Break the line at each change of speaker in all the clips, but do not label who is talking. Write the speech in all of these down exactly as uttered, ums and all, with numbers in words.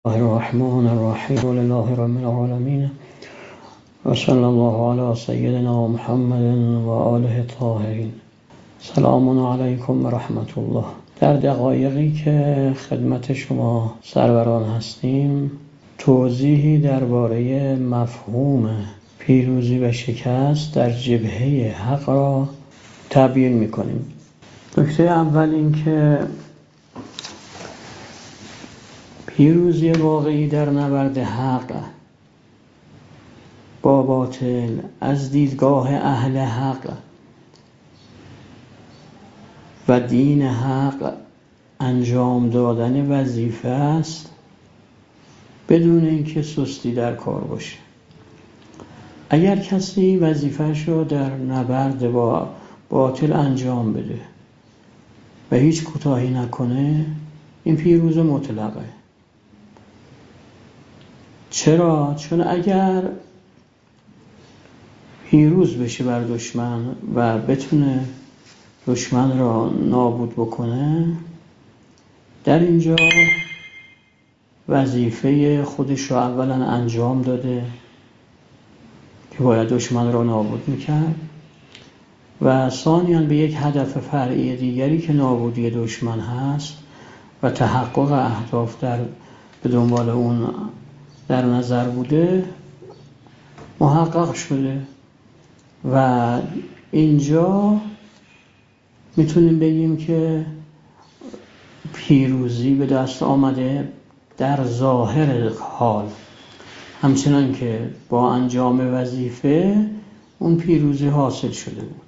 الرحمن الرحیم لله رب العالمین و صلی الله علی سیدنا محمد و آله الطاهرین. سلام علیکم و رحمت الله. در دقایقی که خدمت شما سروران هستیم توضیحی درباره مفهوم پیروزی و شکست در جبهه حق را تبیین می‌کنیم. نکته اول این که پیروزی واقعی در نبرد حق با باطل از دیدگاه اهل حق و دین حق انجام دادن وظیفه است بدون اینکه سستی در کار باشه. اگر کسی وظیفه‌اش رو در نبرد با باطل انجام بده و هیچ کوتاهی نکنه، این پیروز مطلقه. چرا؟ چون اگر پیروز بشه بر دشمن و بتونه دشمن را نابود بکنه، در اینجا وظیفه خودش را اولا انجام داده که باید دشمن را نابود میکرد و ثانیاً به یک هدف فرعی دیگری که نابودی دشمن هست و تحقق اهداف در به دنبال اون در نظر بوده محقق شده و اینجا میتونیم بگیم که پیروزی به دست آمده در ظاهر حال، همچنان که با انجام وظیفه اون پیروزی حاصل شده بود.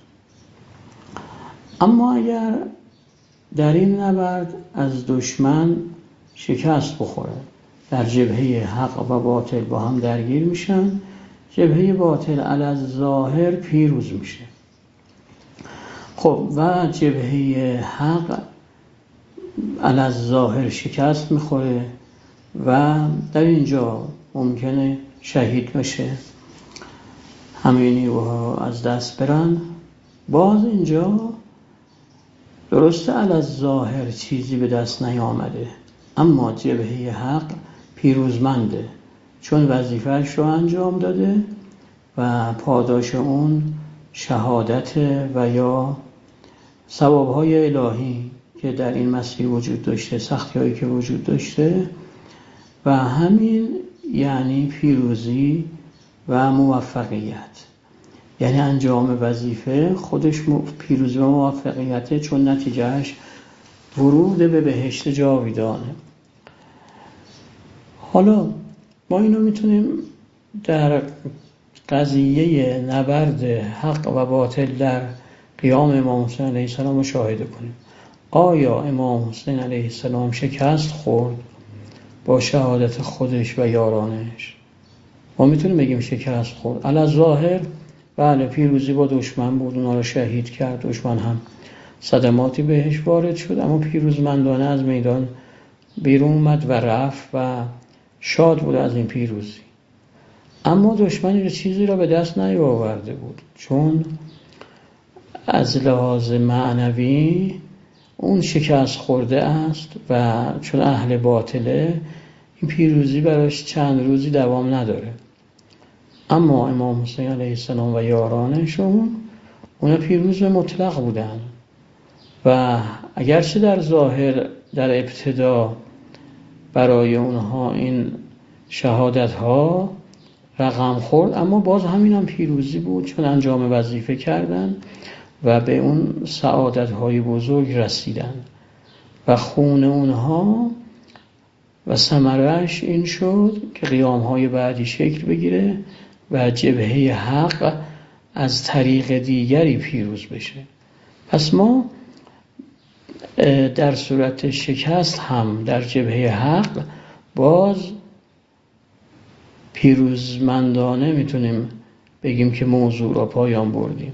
اما اگر در این نبرد از دشمن شکست بخوره، در جبهه حق و باطل با هم درگیر میشن، جبهه باطل علی الظاهر پیروز میشه. خب و جبهه حق علی الظاهر شکست میخوره و در اینجا ممکنه شهید بشه، همه نیروها از دست برن. باز اینجا درسته علی الظاهر چیزی به دست نیامده، اما جبهه حق پیروزمنده چون وظیفه‌اش رو انجام داده و پاداش اون شهادت و یا ثواب‌های الهی که در این مسیر وجود داشته، سختی‌هایی که وجود داشته، و همین یعنی پیروزی و موفقیت. یعنی انجام وظیفه خودش پیروزی و موفقیته، چون نتیجهش ورود به بهشت جاویدانه. حالا ما اینو میتونیم در قضیه نبرد حق و باطل در قیام امام حسین علیه السلام مشاهده کنیم. آیا امام حسین علیه السلام شکست خورد با شهادت خودش و یارانش؟ ما میتونیم بگیم شکست خورد. علی ظاهر بله پیروزی با دشمن بود، اونا رو شهید کرد، دشمن هم صدماتی بهش وارد شد، اما پیروزمندانه از میدان بیرون اومد و رفت و شاد بود از این پیروزی. اما دشمنی چیزی را به دست نیاورده بود، چون از لحاظ معنوی اون شکست خورده است و چون اهل باطله این پیروزی براش چند روزی دوام نداره. اما امام حسین علیه السلام و یارانشون اونا پیروز مطلق بودن و اگرچه در ظاهر در ابتدا برای اونها این شهادت ها رقم خورد، اما باز همین هم پیروزی بود چون انجام وظیفه کردن و به اون سعادت های بزرگ رسیدن و خون اونها و ثمره‌اش این شد که قیام های بعدی شکل بگیره و جبهه حق از طریق دیگری پیروز بشه. پس ما در صورت شکست هم در جبهه حق باز پیروزمندانه میتونیم بگیم که موضوع را پایان بردیم.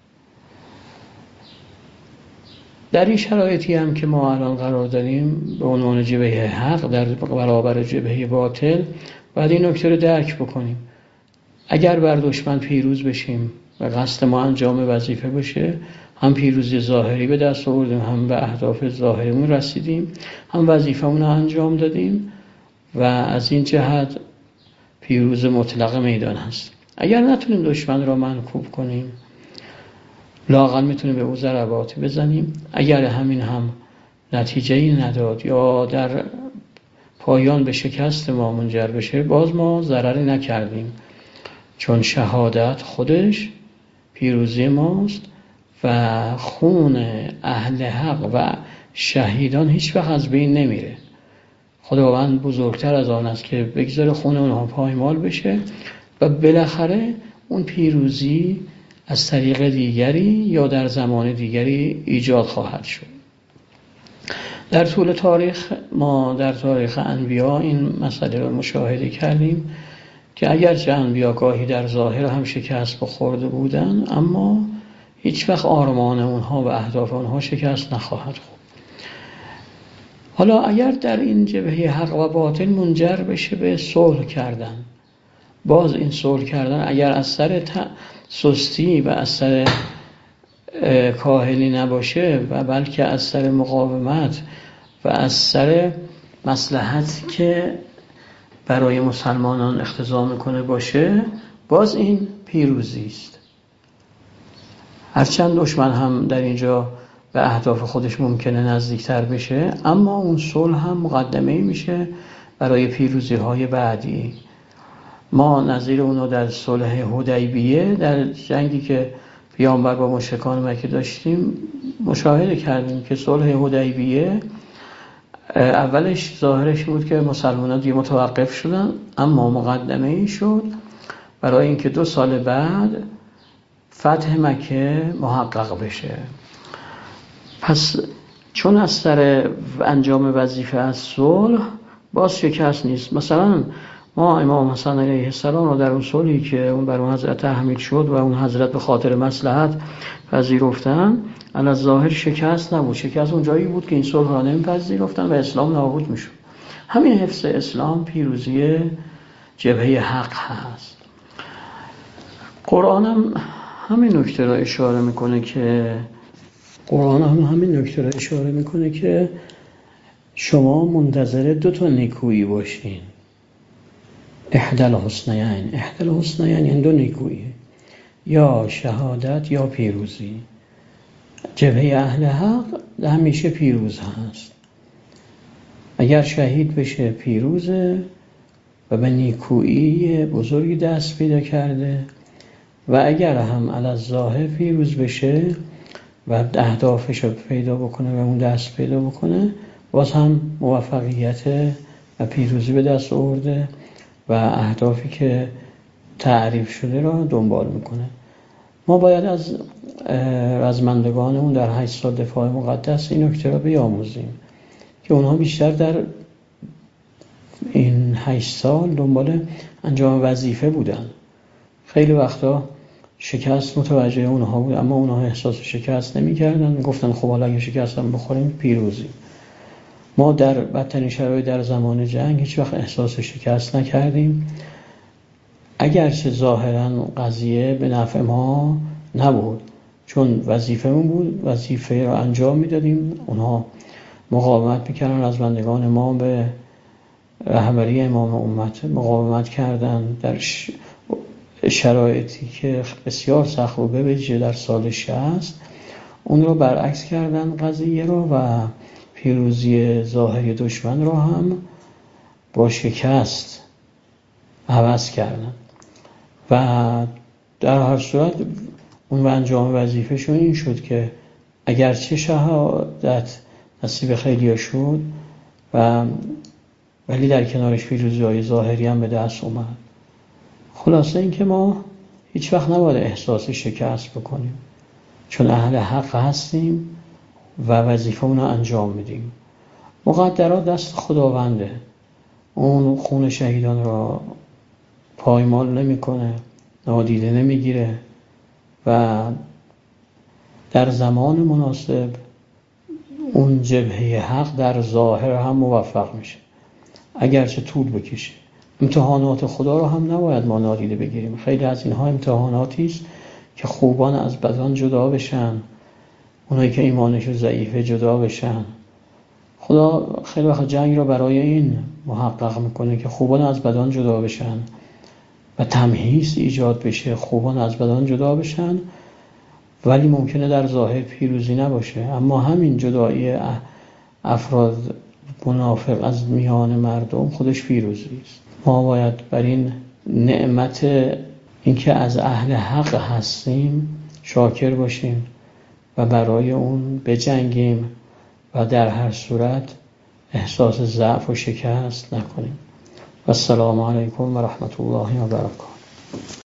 در این شرایطی هم که ما الان قرار داریم به عنوان جبهه حق در برابر جبهه باطل، باید این نکته رو درک بکنیم. اگر بر دشمن پیروز بشیم و قصد ما انجام وظیفه باشه، هم پیروزی ظاهری به دست آوردیم، هم به اهداف ظاهریمون رسیدیم، هم وظیفه‌مون رو انجام دادیم، و از این جهت پیروز مطلق میدان هست. اگر نتونیم دشمن را منکوب کنیم، لااقل میتونیم به او ضرباتی بزنیم. اگر همین هم نتیجه‌ای نداد یا در پایان به شکست ما منجر بشه، باز ما ضرری نکردیم، چون شهادت خودش پیروزی ماست و خون اهل حق و شهیدان هیچ وقت از بین نمیره. خداوند بزرگتر از آن است که بگذاره خون اونها پایمال بشه و بالاخره اون پیروزی از طریق دیگری یا در زمان دیگری ایجاد خواهد شد. در طول تاریخ ما در تاریخ انبیا این مسئله رو مشاهده کردیم که اگرچه انبیا گاهی در ظاهر هم شکست بخورده بودن، اما هیچ وقت آرمان اونها و اهداف اونها شکست نخواهد خورد. حالا اگر در این جبهه حق و باطل منجر بشه به صلح کردن، باز این صلح کردن اگر از سر سستی و از سر کاهلی نباشه و بلکه از سر مقاومت و از سر مصلحت که برای مسلمانان اقتضا میکنه باشه، باز این پیروزی است. هرچند دشمن هم در اینجا به اهداف خودش ممکنه نزدیکتر بشه، اما اون صلح هم مقدمه‌ای میشه برای پیروزی های بعدی. ما نظیر اونو در صلح حدیبیه، در جنگی که پیامبر با مشرکان مکه داشتیم مشاهده کردیم که صلح حدیبیه اولش ظاهرش بود که مسلمانان دیگه متوقف شدن، اما مقدمه‌ای شد برای اینکه دو سال بعد فتح مکه محقق بشه. پس چون از سر انجام وظیفه از صلح باز شکست نیست. مثلا ما امام حسن علیه السلام رو در اون صلحی که اون بر اون حضرت تحمیل شد و اون حضرت به خاطر مصلحت پذیرفتن، علی الظاهر شکست نبود. شکست اون جایی بود که این صلح را نمیپذیرفتن و اسلام نابود میشد. همین حفظ اسلام پیروزی جبهه حق هست. قرآن هم همین نکته را اشاره میکنه که قرآن هم همین نکته را اشاره میکنه که شما منتظر دو تا نیکویی باشین. احدی الحسنیین، احدی الحسنیین یعنی دو نیکویی، یا شهادت یا پیروزی. جبهه اهل حق همیشه پیروز هست. اگر شهید بشه پیروزه و به نیکویی بزرگی دست پیدا کرده، و اگر هم علی الظاهر پیروز بشه و اهدافش رو پیدا بکنه و اون دست پیدا بکنه، باز هم موفقیت و پیروزی به دست آورده و اهدافی که تعریف شده را دنبال میکنه. ما باید از رزمندگانمون در هشت سال دفاع مقدس این نکته را بیاموزیم که اونها بیشتر در این هشت سال دنبال انجام وظیفه بودن. خیلی وقتا شکست متوجه اونها بود، اما اونها احساس شکست نمی کردن، گفتن خب حالا اگه شکست هم بخوریم پیروزی. ما در بدترین شرایط در زمان جنگ هیچ وقت احساس شکست نکردیم، اگرچه ظاهراً قضیه به نفع ما نبود، چون وظیفه‌مون بود، وظیفه را انجام میدادیم. اونها مقاومت میکردن، رزمندگان ما به رهبری امام امت مقاومت کردن در شرایطی که بسیار سخت بود، به ویژه در سال شصت اون رو برعکس کردن قضیه رو و پیروزی ظاهری دشمن رو هم با شکست عوض کردن و در هر صورت اون انجام وظیفهشون این شد که اگرچه شهادت نصیب خیلی شد و ولی در کنارش پیروزی های ظاهری هم به دست اومد. خلاصه این که ما هیچ وقت نباید احساس شکست بکنیم، چون اهل حق هستیم و وظیفه اون رو انجام میدیم. مقدرات دست خداونده، اون خون شهیدان را پایمال نمیکنه، نادیده نمیگیره و در زمان مناسب اون جبهه حق در ظاهر هم موفق میشه، اگرچه طول بکشه. امتحانات خدا رو هم نباید ما نادیده بگیریم. خیلی از اینها امتحاناتی است که خوبان از بدان جدا بشن، اونایی که ایمانشون ضعیفه جدا بشن خدا خیلی وقت جنگ رو برای این محقق میکنه که خوبان از بدان جدا بشن و تمحیص ایجاد بشه، خوبان از بدان جدا بشن، ولی ممکنه در ظاهر پیروزی نباشه. اما همین جدایی افراد منافق از میان مردم خودش پیروزی است. ما باید بر این نعمت اینکه از اهل حق هستیم شاکر باشیم و برای اون بجنگیم و در هر صورت احساس ضعف و شکست نکنیم. و السلام علیکم و رحمت الله و برکاته.